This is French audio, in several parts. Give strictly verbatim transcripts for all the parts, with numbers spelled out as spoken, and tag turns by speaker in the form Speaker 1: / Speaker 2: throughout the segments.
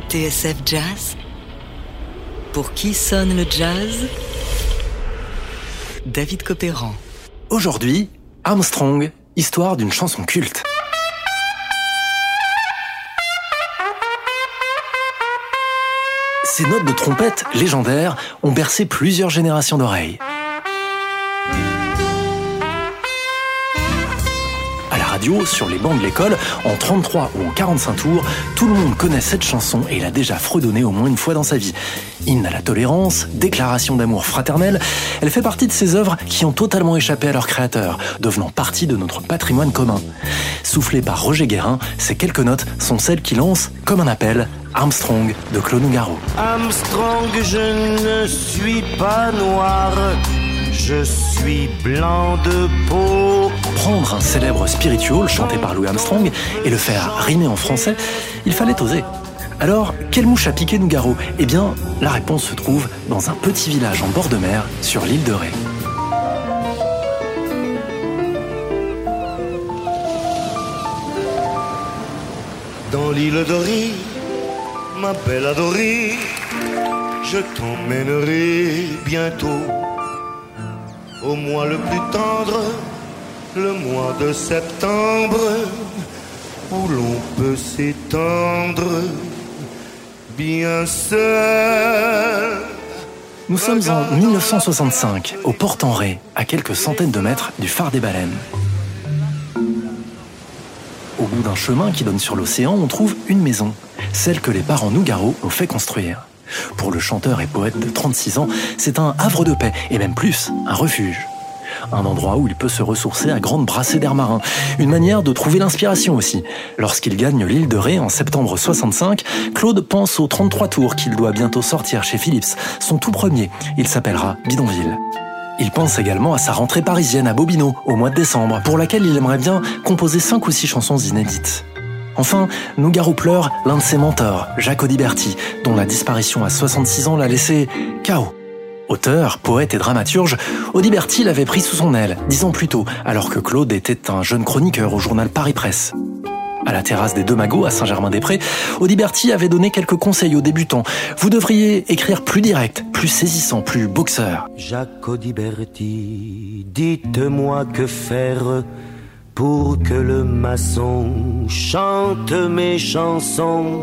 Speaker 1: T S F Jazz. Pour qui sonne le jazz? David Copéran.
Speaker 2: Aujourd'hui, Armstrong, histoire d'une chanson culte. Ces notes de trompette légendaires ont bercé plusieurs générations d'oreilles. À la radio, sur les bancs de l'école, en trente-trois ou en quarante-cinq tours, tout le monde connaît cette chanson et l'a déjà fredonnée au moins une fois dans sa vie. Hymne à la tolérance, déclaration d'amour fraternel, elle fait partie de ces œuvres qui ont totalement échappé à leur créateur, devenant partie de notre patrimoine commun. Soufflées par Roger Guérin, ces quelques notes sont celles qui lancent, comme un appel, Armstrong de Claude Nougaro.
Speaker 3: Armstrong, je ne suis pas noir, je suis blanc de peau.
Speaker 2: Prendre un célèbre spiritual chanté par Louis Armstrong et le faire rimer en français, il fallait oser. Alors, quelle mouche a piqué Nougaro? Eh bien, la réponse se trouve dans un petit village en bord de mer sur l'île de Ré.
Speaker 3: Dans l'île de Ré, ma belle adorée, je t'emmènerai bientôt au mois le plus tendre, le mois de septembre, où l'on peut s'étendre bien seul.
Speaker 2: Nous sommes en mille neuf cent soixante-cinq, au Port-en-Ré, à quelques centaines de mètres du phare des Baleines. Au bout d'un chemin qui donne sur l'océan, on trouve une maison, celle que les parents Nougaro ont fait construire. Pour le chanteur et poète de trente-six ans, c'est un havre de paix, et même plus, un refuge. Un endroit où il peut se ressourcer à grandes brassées d'air marin. Une manière de trouver l'inspiration aussi. Lorsqu'il gagne l'île de Ré en septembre soixante-cinq, Claude pense aux trente-trois tours qu'il doit bientôt sortir chez Philips, son tout premier. Il s'appellera Bidonville. Il pense également à sa rentrée parisienne à Bobino, au mois de décembre, pour laquelle il aimerait bien composer cinq ou six chansons inédites. Enfin, Nougaro pleure l'un de ses mentors, Jacques Audiberti, dont la disparition à soixante-six ans l'a laissé K O. Auteur, poète et dramaturge, Audiberti l'avait pris sous son aile, dix ans plus tôt, alors que Claude était un jeune chroniqueur au journal Paris Presse. À la terrasse des Deux Magots, à Saint-Germain-des-Prés, Audiberti avait donné quelques conseils aux débutants. Vous devriez écrire plus direct, plus saisissant, plus boxeur.
Speaker 3: Jacques Audiberti, dites-moi que faire pour que le maçon chante mes chansons.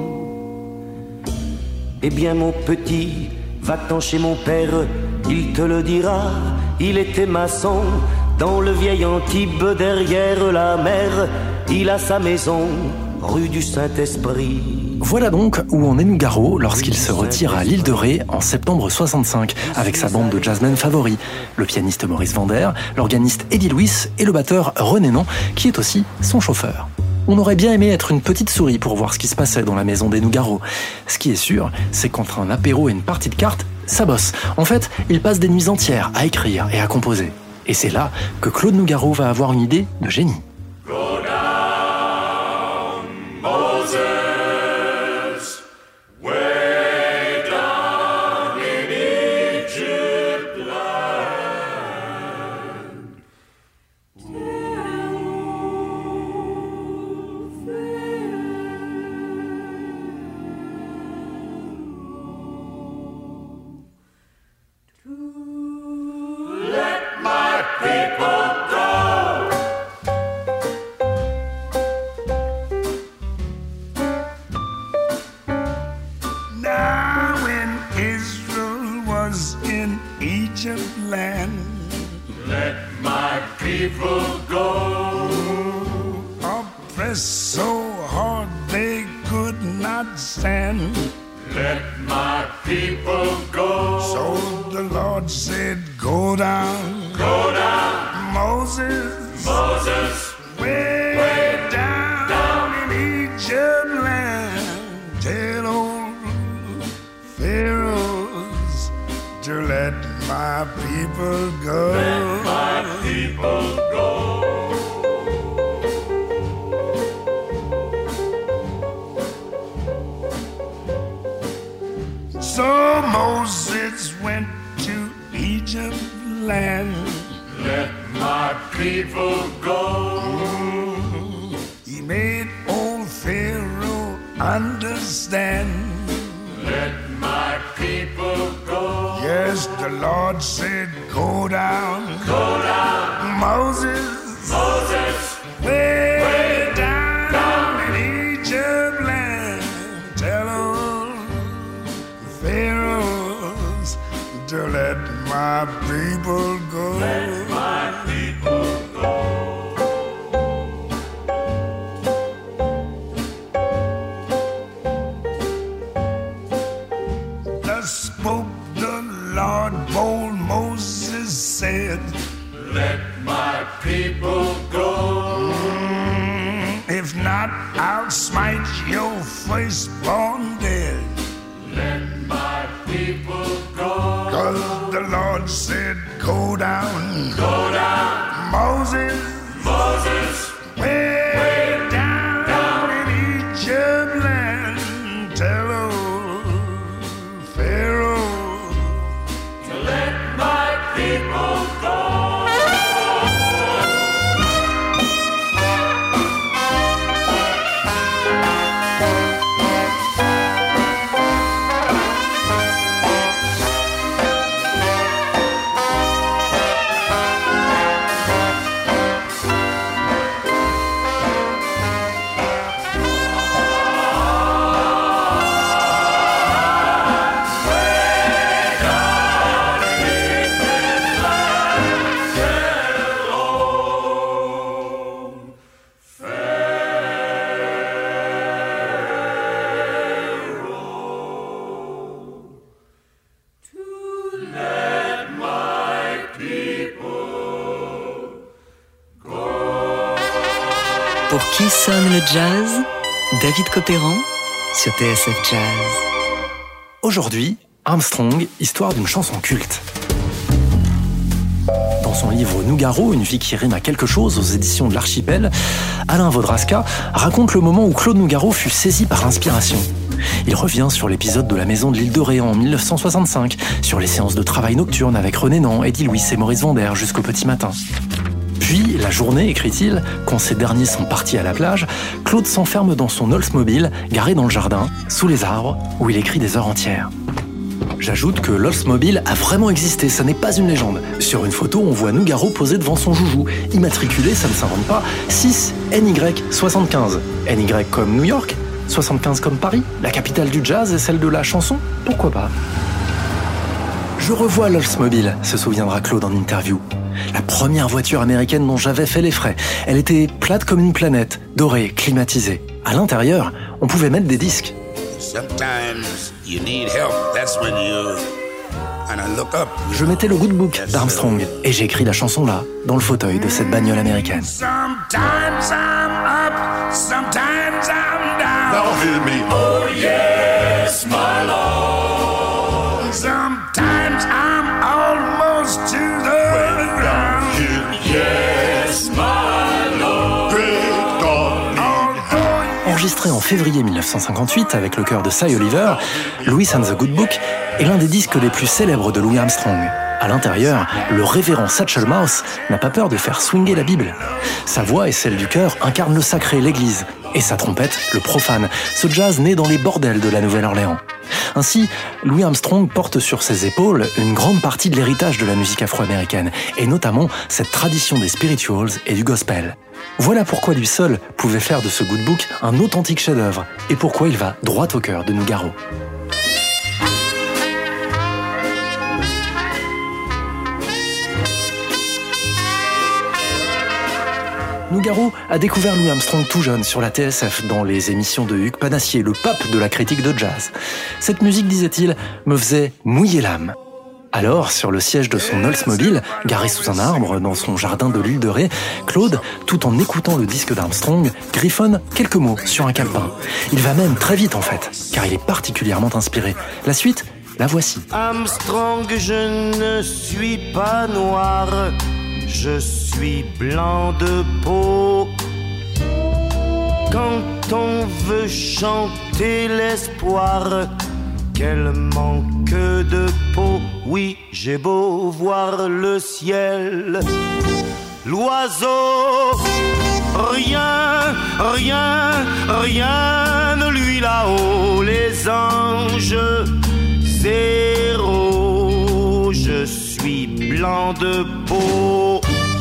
Speaker 3: Eh bien mon petit, va-t'en chez mon père, il te le dira, il était maçon. Dans le vieil Antibes, derrière la mer, il a sa maison, rue du Saint-Esprit.
Speaker 2: Voilà donc où en est Nougaro lorsqu'il se retire à l'île de Ré en septembre soixante-cinq avec sa bande de jazzmen favoris, le pianiste Maurice Vander, l'organiste Eddie Louis et le batteur René Nan, qui est aussi son chauffeur. On aurait bien aimé être une petite souris pour voir ce qui se passait dans la maison des Nougaro. Ce qui est sûr, c'est qu'entre un apéro et une partie de cartes, ça bosse. En fait, il passe des nuits entières à écrire et à composer. Et c'est là que Claude Nougaro va avoir une idée de génie.
Speaker 4: Go down, Moses, way down in Egypt land. Let my people go.
Speaker 5: Now when Israel was in Egypt land,
Speaker 4: Let my people go.
Speaker 5: oppressed so hard they could not stand.
Speaker 4: Let my people go.
Speaker 5: So the Lord said, go down,
Speaker 4: Go down,
Speaker 5: Moses,
Speaker 4: Moses,
Speaker 5: way,
Speaker 4: way
Speaker 5: down,
Speaker 4: down
Speaker 5: in Egypt land. Tell old Pharaohs to let my people go.
Speaker 4: let my people go.
Speaker 5: So Moses went to Egypt land.
Speaker 4: Let my people go.
Speaker 5: He made old Pharaoh understand. The Lord said, go down,
Speaker 4: Go down,
Speaker 5: Moses,
Speaker 4: Moses,
Speaker 5: way,
Speaker 4: way
Speaker 5: down,
Speaker 4: down
Speaker 5: in Egypt land. Tell all the pharaohs to let my people go.
Speaker 4: let my people go.
Speaker 5: Thus spoke the Lord, bold Moses said,
Speaker 4: Let my people go.
Speaker 5: if not, I'll smite your firstborn dead.
Speaker 4: Let my people go.
Speaker 5: Cause the Lord said, go down,
Speaker 4: Go down,
Speaker 5: Moses,
Speaker 4: Moses,
Speaker 5: way,
Speaker 4: way
Speaker 5: down,
Speaker 4: down
Speaker 5: in Egypt land. Tell old Pharaoh
Speaker 4: to let my people go.
Speaker 1: Pour qui sonne le jazz? David Copéran sur T S F Jazz.
Speaker 2: Aujourd'hui, Armstrong, histoire d'une chanson culte. Dans son livre Nougaro, une vie qui rime à quelque chose aux éditions de l'Archipel, Alain Vodraska raconte le moment où Claude Nougaro fut saisi par l'inspiration. Il revient sur l'épisode de la maison de l'île de Ré en mille neuf cent soixante-cinq, sur les séances de travail nocturne avec René Nant, Eddie Louis et Maurice Vander jusqu'au petit matin. Puis, la journée, écrit-il, quand ces derniers sont partis à la plage, Claude s'enferme dans son Oldsmobile, garé dans le jardin, sous les arbres, où il écrit des heures entières. J'ajoute que l'Oldsmobile a vraiment existé, ça n'est pas une légende. Sur une photo, on voit Nougaro posé devant son joujou, immatriculé, ça ne s'invente pas, six N Y soixante-quinze. N Y comme New York, soixante-quinze comme Paris, la capitale du jazz et celle de la chanson, pourquoi pas? Je revois l'Oldsmobile, se souviendra Claude en interview. La première voiture américaine dont j'avais fait les frais. Elle était plate comme une planète, dorée, climatisée. À l'intérieur, on pouvait mettre des disques.
Speaker 6: Sometimes you need help. That's when you and I look up.
Speaker 2: Je mettais le good book d'Armstrong et j'ai écrit la chanson là, dans le fauteuil de cette bagnole américaine.
Speaker 5: Sometimes I'm up, sometimes I'm down.
Speaker 4: Now hear me, oh yes, my Lord.
Speaker 5: Sometimes I'm almost to the ground.
Speaker 4: Yes, my Lord. Great God.
Speaker 5: Although
Speaker 2: Enregistré en février mille neuf cent cinquante-huit avec le chœur de Cy Oliver, Louis and the Good Book est l'un des disques les plus célèbres de Louis Armstrong. À l'intérieur, le révérend Satchel Mouse n'a pas peur de faire swinger la Bible. Sa voix et celle du chœur incarnent le sacré, l'église, et sa trompette, le profane, ce jazz né dans les bordels de la Nouvelle-Orléans. Ainsi, Louis Armstrong porte sur ses épaules une grande partie de l'héritage de la musique afro-américaine, et notamment cette tradition des spirituals et du gospel. Voilà pourquoi lui seul pouvait faire de ce good book un authentique chef-d'œuvre, et pourquoi il va droit au cœur de Nougaro. Nougaro a découvert Louis Armstrong tout jeune sur la T S F dans les émissions de Hugues Panassier, le pape de la critique de jazz. Cette musique, disait-il, me faisait mouiller l'âme. Alors, sur le siège de son Oldsmobile, garé sous un arbre dans son jardin de l'île de Ré, Claude, tout en écoutant le disque d'Armstrong, griffonne quelques mots sur un calepin. Il va même très vite en fait, car il est particulièrement inspiré. La suite, la voici.
Speaker 3: Armstrong, je ne suis pas noir, je suis blanc de peau. Quand on veut chanter l'espoir, quel manque de peau. Oui, j'ai beau voir le ciel, l'oiseau, rien, rien, rien ne lui là-haut. Les anges, zéro, je blanc de peau.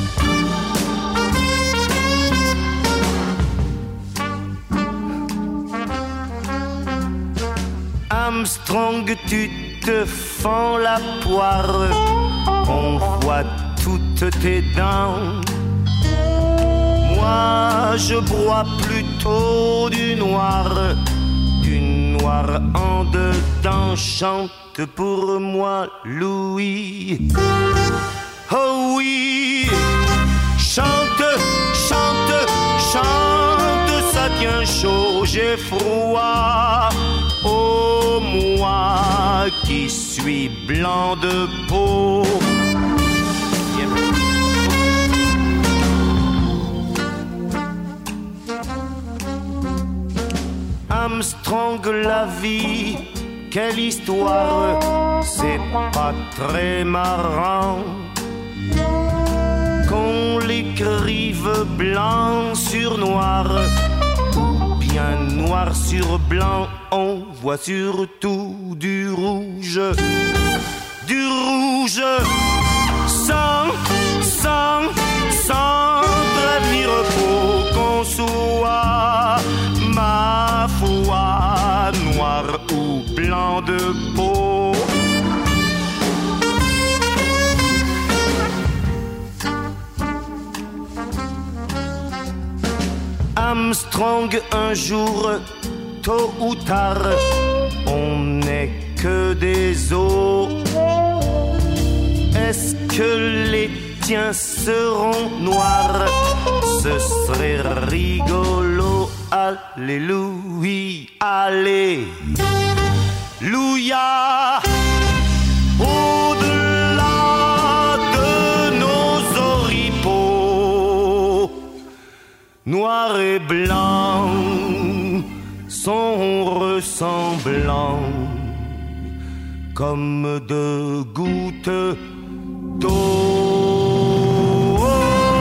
Speaker 3: Armstrong, tu te fends la poire, on voit toutes tes dents. Moi, je bois plutôt du noir, du noir en dedans. Chante pour moi, Louis. Oh oui, chante, chante, chante, ça tient chaud, j'ai froid. Oh, moi qui suis blanc de peau. Armstrong, la vie, quelle histoire, c'est pas très marrant qu'on l'écrive blanc sur noir, ou bien noir sur blanc. On voit surtout du rouge, du rouge, sans, sans, sans prévenir faut qu'on soit, ma foi, noir ou blanc de peau. Armstrong, un jour, tôt ou tard, on n'est que des os. Est-ce que les tiens seront noirs? Ce serait rigolo. Alléluia, alléluia. Au-delà de nos oripeaux, noir et blanc sont ressemblants comme deux gouttes d'eau. Oh,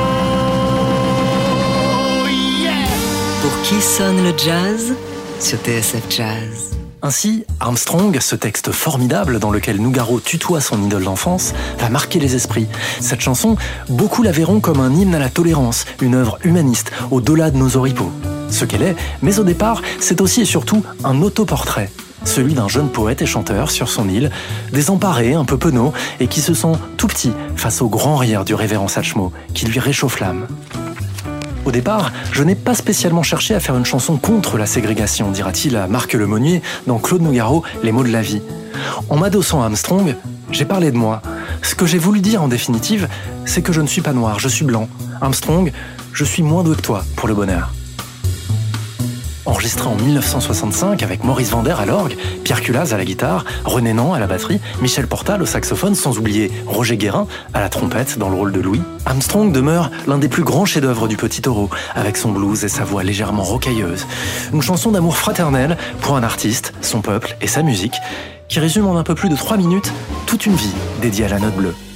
Speaker 3: yeah!
Speaker 1: Pour qui sonne le jazz sur T S F Jazz.
Speaker 2: Ainsi, Armstrong, ce texte formidable dans lequel Nougaro tutoie son idole d'enfance, va marquer les esprits. Cette chanson, beaucoup la verront comme un hymne à la tolérance, une œuvre humaniste, au-delà de nos oripeaux. Ce qu'elle est, mais au départ, c'est aussi et surtout un autoportrait. Celui d'un jeune poète et chanteur sur son île, désemparé, un peu penaud, et qui se sent tout petit face au grand rire du révérend Satchmo, qui lui réchauffe l'âme. Au départ, je n'ai pas spécialement cherché à faire une chanson contre la ségrégation, dira-t-il à Marc Lemonnier dans Claude Nougaro, Les mots de la vie. En m'adossant à Armstrong, j'ai parlé de moi. Ce que j'ai voulu dire en définitive, c'est que je ne suis pas noir, je suis blanc. Armstrong, je suis moins doué que toi pour le bonheur. Enregistré en mille neuf cent soixante-cinq avec Maurice Vander à l'orgue, Pierre Culaz à la guitare, René Nant à la batterie, Michel Portal au saxophone, sans oublier Roger Guérin à la trompette dans le rôle de Louis, Armstrong demeure l'un des plus grands chefs-d'œuvre du Petit Taureau, avec son blues et sa voix légèrement rocailleuse. Une chanson d'amour fraternel pour un artiste, son peuple et sa musique, qui résume en un peu plus de trois minutes toute une vie dédiée à la note bleue.